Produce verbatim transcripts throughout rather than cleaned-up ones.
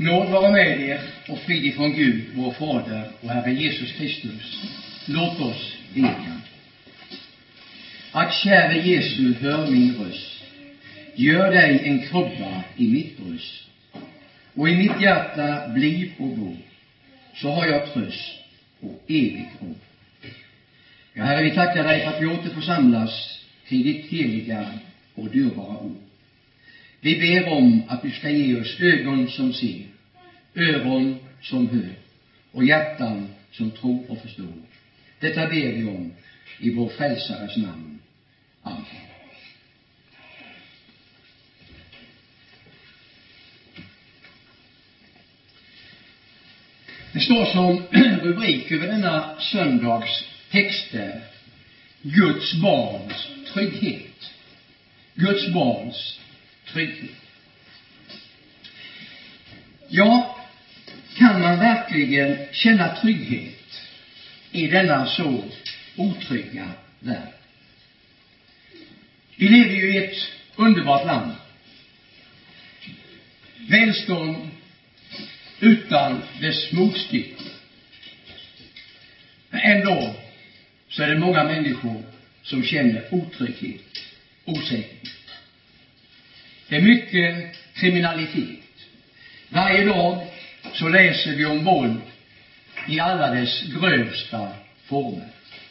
Nåd vara med er och frid ifrån Gud, vår Fader och Herre Jesus Kristus. Låt oss bedja. Att käre Jesu, hör min röst. Gör dig en krubba i mitt bröst. Och i mitt hjärta bliv och bo. Så har jag tröst och evig ro. Ja, Herre, vi tackar dig för att vi åter församlas till ditt heliga och dyrbara ord. Vi ber om att du ska ge oss ögon som ser, öron som hör och hjärtan som tror och förstår. Detta ber vi om i vår frälsares namn. Amen. Det står som rubrik över denna söndags texter: Guds barns trygghet. Guds barns trygghet. Ja, kan man verkligen känna trygghet i denna så otrygga värld? Vi lever ju i ett underbart land. Välstånd utan dess motstycke. Men ändå så är det många människor som känner otrygghet, osäkerhet. Det är mycket kriminalitet. Varje dag så läser vi om våld i alla dess grövsta former.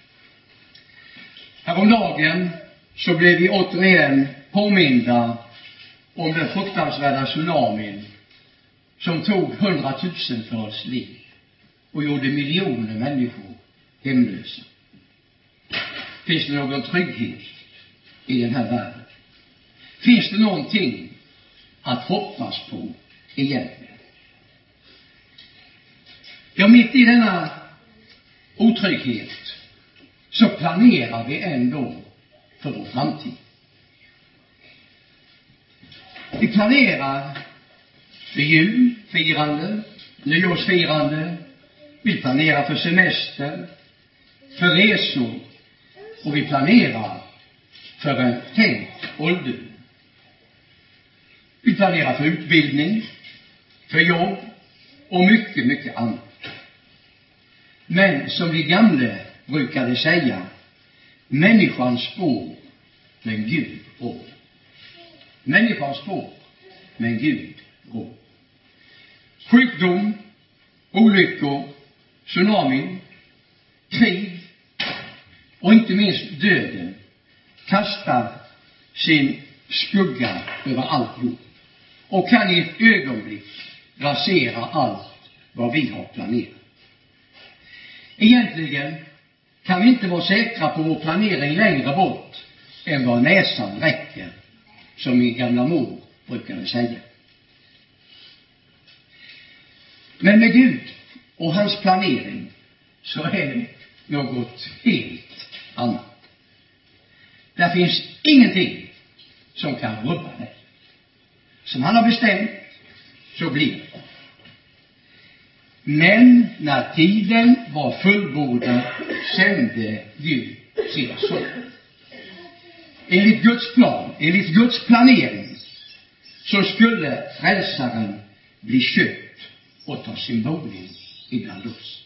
Häromdagen så blev vi återigen påminda om den fruktansvärda tsunamin som tog hundratusentals liv och gjorde miljoner människor hemlösa. Finns det någon trygghet i den här världen? Finns det någonting att hoppas på egentligen? Ja, mitt i denna otrygghet så planerar vi ändå för vår framtid. Vi planerar för julfirande, nyårsfirande. Vi planerar för semester, för resor, och vi planerar för en tänkt ålder. Vi planerar för utbildning, för jobb och mycket, mycket annat. Men som vi gamla brukade säga, människan spår, men Gud rår. Människan spår, men Gud rår. Sjukdom, olyckor, tsunami, krig och inte minst döden kastar sin skugga över allt jord och kan i ett ögonblick rasera allt vad vi har planerat. Egentligen kan vi inte vara säkra på vår planering längre bort än vad näsan räcker, som min gamla mor brukade säga. Men med Gud och hans planering så är det något helt annat. Där finns ingenting som kan rubba det. Som han har bestämt så blir det. Men när tiden var fullbordad sände Gud sin son. Enligt Guds plan, enligt Guds planering så skulle frälsaren bli köpt och ta sin boning ibland oss.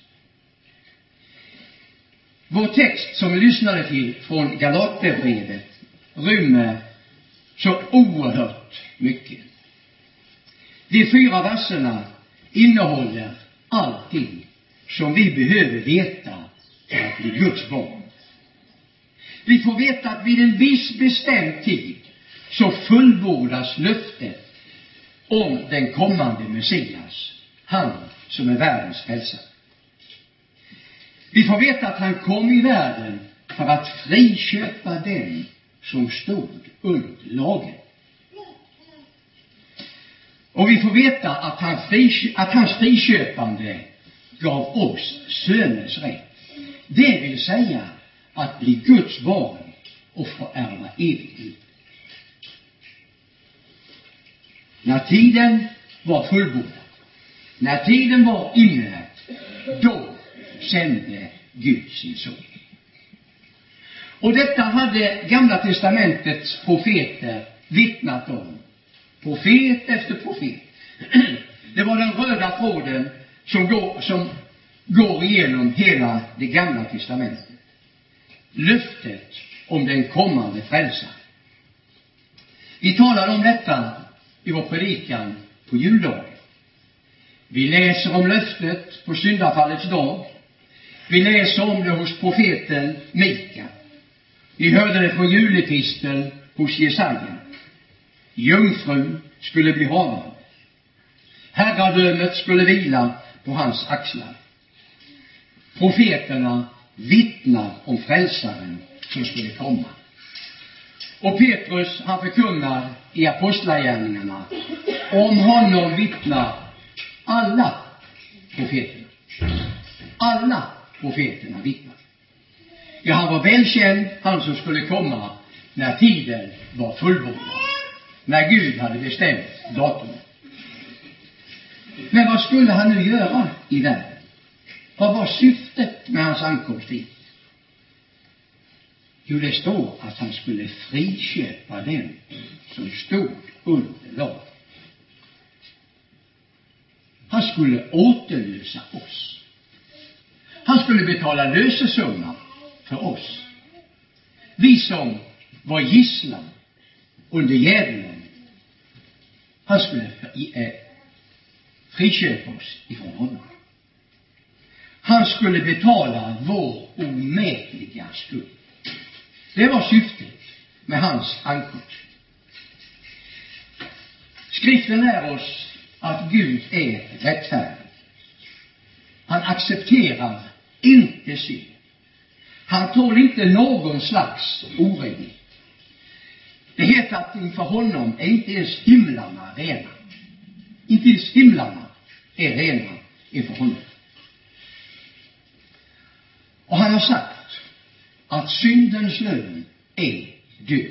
Vår text som vi lyssnade till från Galaterbrevet rymmer så oerhört mycket. De fyra verserna innehåller allting som vi behöver veta för att bli Guds barn. Vi får veta att vid en viss bestämd tid så fullbordas löftet om den kommande Messias, han som är världens frälsare. Vi får veta att han kom i världen för att friköpa den som stod under lagen. Och vi får veta att, han fri, att hans friköpande gav oss söners rätt. Det vill säga att bli Guds barn och få ärva evigt liv. När tiden var fullbordad, när tiden var inne, då sände Gud sin son. Och detta hade Gamla testamentets profeter vittnat om. Profet efter profet. Det var den tråden som går, som går igenom hela det gamla testamentet. Löftet om den kommande frälsaren. Vi talade om detta i vår predikan på juldagen. Vi läser om löftet på syndafallets dag. Vi läser om det hos profeten Mika. Vi hörde det på julepisteln hos Jesaja. Jungfrun skulle bli havad. Herradömet skulle vila på hans axlar. Profeterna vittnar om frälsaren som skulle komma. Och Petrus, han förkunnar i apostlagärningarna, om honom vittnar alla profeterna. Alla profeterna vittnar. Ja, han var välkänd, han som skulle komma när tiden var fullbordad. När Gud hade bestämt datumet. Men vad skulle han nu göra i världen? Vad var syftet med hans ankomst hit? Jo, det står att han skulle friköpa den som stod under lag. Han skulle återlösa oss. Han skulle betala lösesumma för oss. Vi som var gisslan under djävulen. Han skulle eh, friköpa oss ifrån honom. Han skulle betala vår omätliga skuld. Det var syftet med hans ankomst. Skriften lär oss att Gud är rättfärdig. Han accepterar inte synd. Han tål inte någon slags orenhet. Det heter att inför honom är inte ens himlarna rena. Inte ens himlarna är rena inför honom. Och han har sagt att syndens lön är död.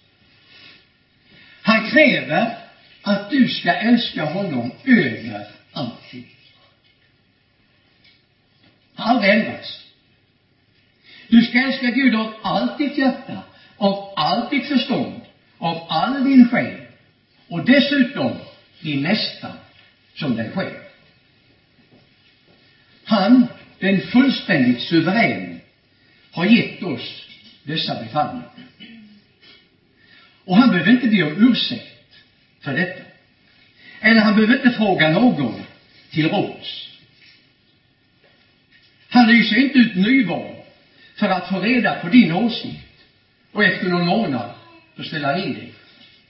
Han kräver att du ska älska honom över allting. Han har aldrig ändrats. Du ska älska Gud av allt ditt hjärta, av allt ditt förstånd, av all din själ och dessutom din nästa som dig själv. Han, den fullständigt suverän, har gett oss dessa befallningar. Och han behöver inte be om ursäkt för detta. Eller han behöver inte fråga någon till råds. Han lyser inte ut nyval för att få reda på din åsikt och efter någon månad så ställa in dig.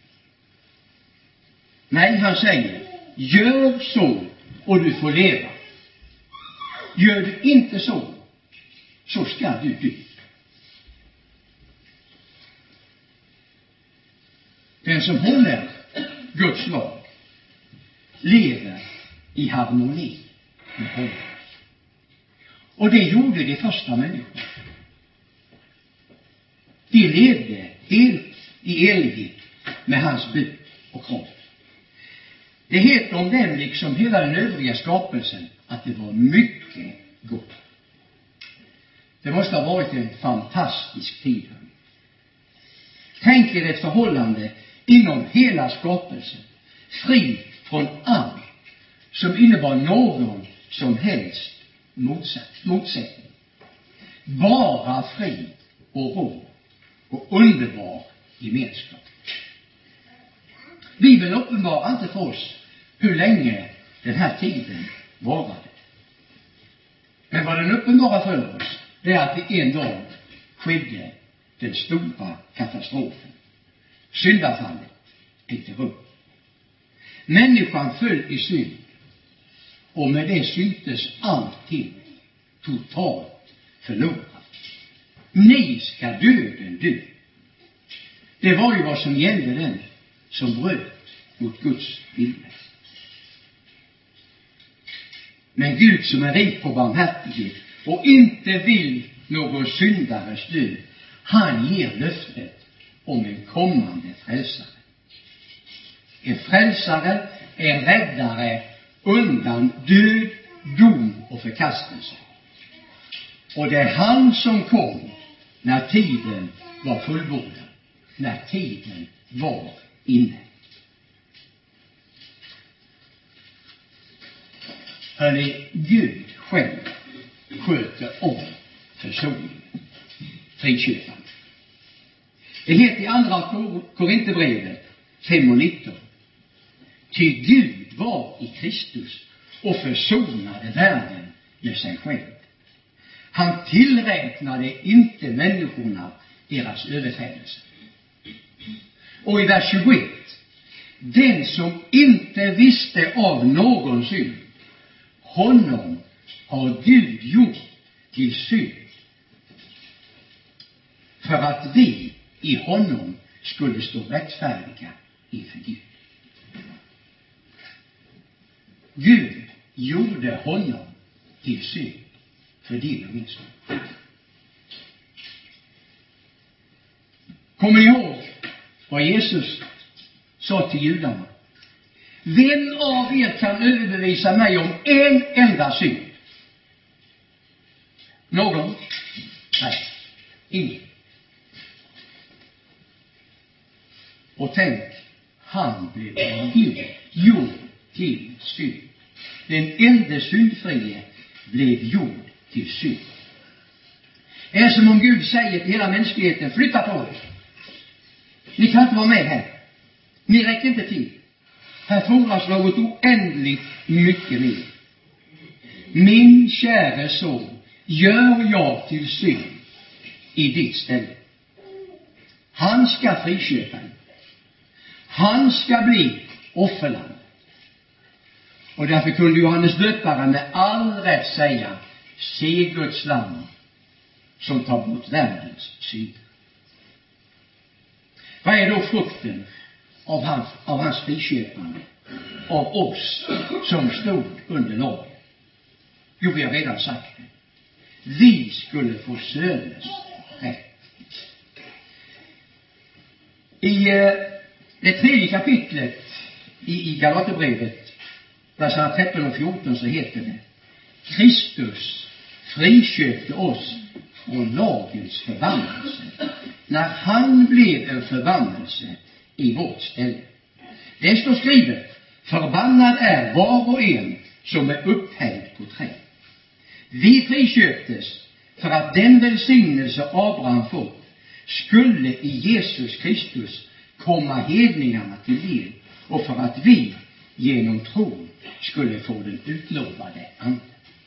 Nej, han säger, gör så och du får leva. Gör du inte så, så ska du dö. Den som håller Guds lag lever i harmoni med honom. Och det gjorde de första människorna. De levde helt i enlighet med hans bud och krav. Det heter om dem liksom hela den övriga skapelsen att det var mycket gott. Det måste ha varit en fantastisk tid. Tänk er ett förhållande inom hela skapelsen, fri från allt som innebar någon som helst motsättning. Bara fri och ro och underbar gemenskap. Bibeln uppenbarar inte för oss hur länge den här tiden varade. Men vad den uppenbarar för oss, det är att det en dag skedde den stora katastrofen. Syndafallet ägde rum. Människan föll i synd. Och med det syntes allting totalt förlorat. Ni ska döden dö. Det var ju vad som gällde den som bröt mot Guds vilja. Men Gud som är rik på barmhärtighet och inte vill någon syndares död, han ger löftet om en kommande frälsare. En frälsare, en räddare undan död, dom och förkastelse. Och det är han som kom när tiden var fullbordad, när tiden var inne. Hörrni, Gud själv sköter om försoningen. Friköparen. Det heter i andra Korinthierbrevet fem och nitton. Ty Gud var i Kristus och försonade världen med sig själv. Han tillräknade inte människorna deras överträdelser. Och i vers tjugoett. Den som inte visste av någon synd, honom har Gud gjort till synd, för att vi i honom skulle stå rättfärdiga inför Gud. Gud gjorde honom till synd för din och min skull. Kommer ni ihåg vad Jesus sa till judarna? Vem av er kan överbevisa mig om en enda synd? Någon? Nej, ingen. Och tänk, han blev av Gud gjord till synd. Den enda syndfrie blev gjord till synd. Det är som om Gud säger till hela mänskligheten: flytta på er. Ni kan inte vara med här. Ni räcker inte till. Här fordras något oändligt mycket mer. Min käre son, gör jag till synd i ditt ställe. Han ska friköpa dig. Han ska bli offerland. Och därför kunde Johannes döparen med all rätt säga: se Guds lam som tar bort världens synd. Vad är då frukten av hans, av hans friköpande av oss som stod under lagen? Jo, vi har redan sagt det. Vi skulle få söners rätt. I eh, det tredje kapitlet i, i Galaterbrevet, verserna tretton och fjorton, så heter det: Kristus friköpte oss från lagens förbannelse när han blev en förbannelse i vårt ställe. Det står skrivet: förbannad är var och en som är upphängd på träd. Vi friköptes för att den välsignelse Abraham fått skulle i Jesus Kristus komma hedningarna till del, och för att vi genom tron skulle få den utlovade anden.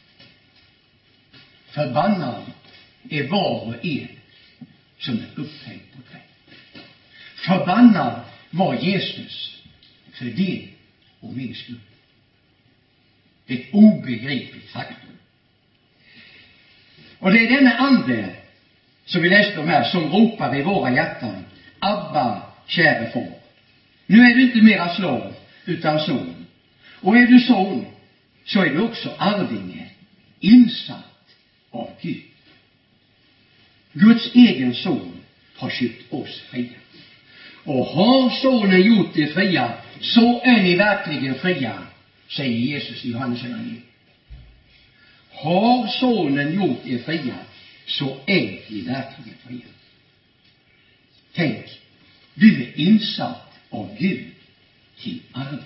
Förbannad är var och en som är upphängd på träd. Förbannad var Jesus för din och min skull. Ett obegripligt faktum. Och det är denna ande som vi läste om här som ropar i våra hjärtan: Abba, käre far. Nu är du inte mera slav utan son. Och är du son, så är du också arvinge, insatt av Gud. Guds egen son har köpt oss fria. Och har sonen gjort det fria, så är ni verkligen fria, säger Jesus i Johannes evangeliet. Har sonen gjort er fria, så är ni verkligen fria. Tänk, du är insatt av Gud till arving.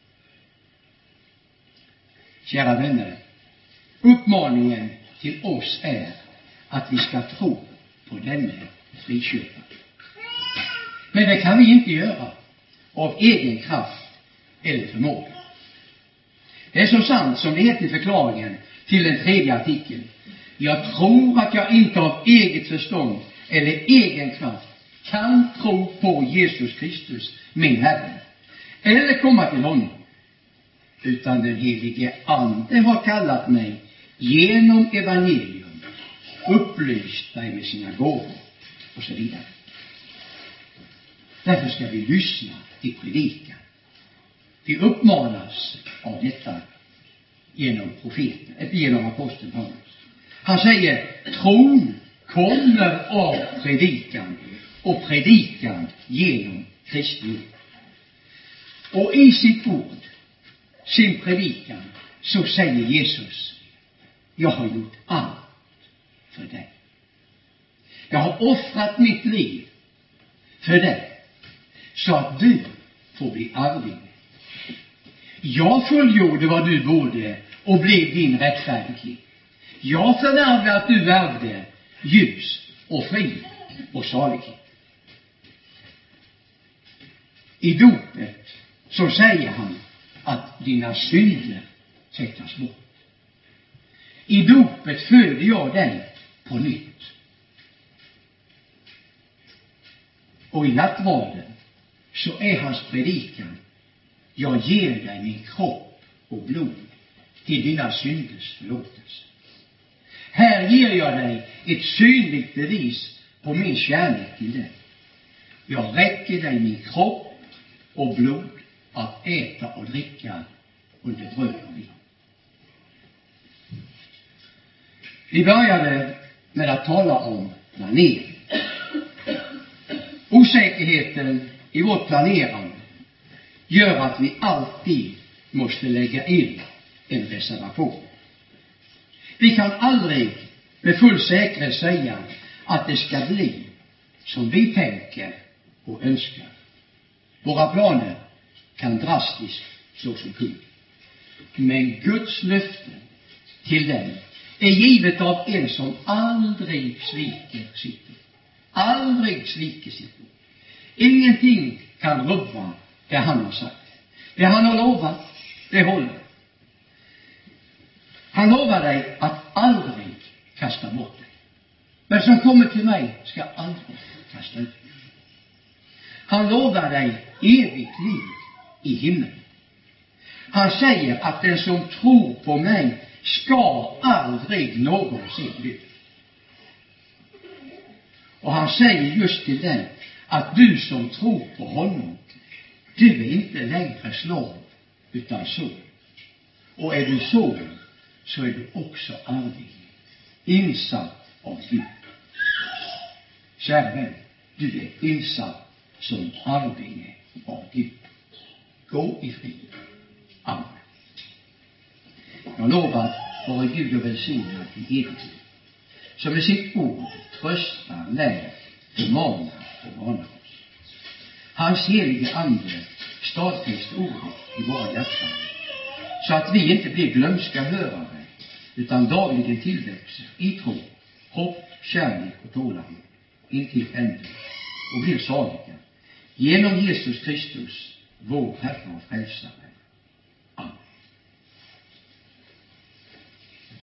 Kära vänner, uppmaningen till oss är att vi ska tro på denne friköpare. Men det kan vi inte göra av egen kraft eller förmåga. Det är så sant som det heter i förklaringen till den tredje artikeln: jag tror att jag inte av eget förstånd eller egen kraft kan tro på Jesus Kristus, min Herre, eller komma till honom, utan den helige ande har kallat mig genom evangelium, upplyst mig med sina gåvor och så vidare. Därför ska vi lyssna till predikan. Vi uppmanas av detta genom profeten, genom aposteln Paulus. Han säger: tron kommer av predikan, och predikan genom Kristi ord. Och i sitt ord, sin predikan, så säger Jesus: jag har gjort allt för dig. Jag har offrat mitt liv för dig, så att du får bli arving. Jag fullgjorde vad du borde, och blev din rättfärdighet. Jag förvärvade att du ärvde ljus och frid och salighet. I dopet så säger han att dina synder tvättas bort. I dopet föder jag dig på nytt. Och i nattvarden så är hans predikan: jag ger dig min kropp och blod till dina synders förlåtelse. Här ger jag dig ett synligt bevis på min kärlek till dig. Jag räcker dig min kropp och blod att äta och dricka under bröd och vin. Vi började med att tala om planering. Osäkerheten i vårt planerande gör att vi alltid måste lägga in en reservation. Vi kan aldrig med full säkerhet säga att det ska bli som vi tänker och önskar. Våra planer kan drastiskt slås omkull. Men Guds löfte till den är givet av en som aldrig sviker sitt ord. Aldrig sviker sitt ord. Ingenting kan rubba det han har sagt. Det han har lovat, det håller. Han lovar dig att aldrig kasta bort dig. Men som kommer till mig ska aldrig kasta ut. Han lovar dig evigt liv i himlen. Han säger att den som tror på mig ska aldrig någonsin dö. Och han säger just till dig att du som tror på honom, du är inte längre slav utan son. Och är du son så är du också arving, insatt av Gud. Kära vän, du är insatt som arvinge av Gud. Gå i frid. Amen. Jag lovar vare Gud och välsignad i evigt liv, som med sitt ord tröstar, lär, förmanar och varnar oss. Hans helige ande stadfäster ordet i våra hjärtan, så att vi inte blir glömska hörare, utan dagligen tillväxer i tro, hopp, kärlek och tålamod intill änden och blir saliga genom Jesus Kristus, vår Herre och Frälsare.